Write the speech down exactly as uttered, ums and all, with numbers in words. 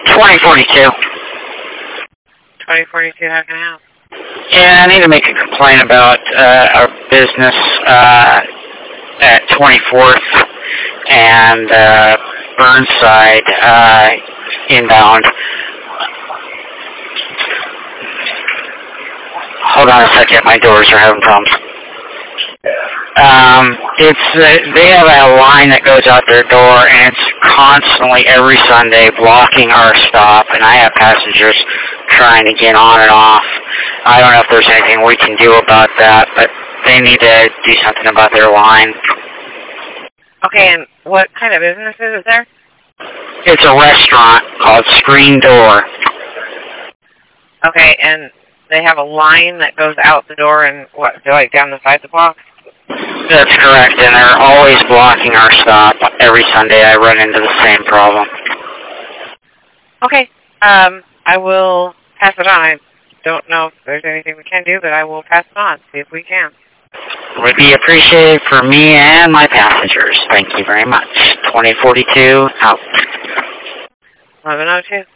twenty forty-two. twenty forty-two, how can I help? Yeah, I need to make a complaint about uh, our business uh, at twenty-fourth and uh, Burnside uh, inbound. Hold on a second, my doors are having problems. Um, it's uh, they have a line that goes out their door, and it's constantly every Sunday blocking our stop, and I have passengers trying to get on and off. I don't know if there's anything we can do about that, but they need to do something about their line. Okay, and what kind of business is it there? It's a restaurant called Screen Door. Okay, and they have a line that goes out the door and what, like down the side of the block? That's correct, and they're always blocking our stop. Every Sunday I run into the same problem. Okay, um, I will pass it on. I don't know if there's anything we can do, but I will pass it on, see if we can. Would be appreciated for me and my passengers. Thank you very much. twenty forty-two, out. eleven oh two.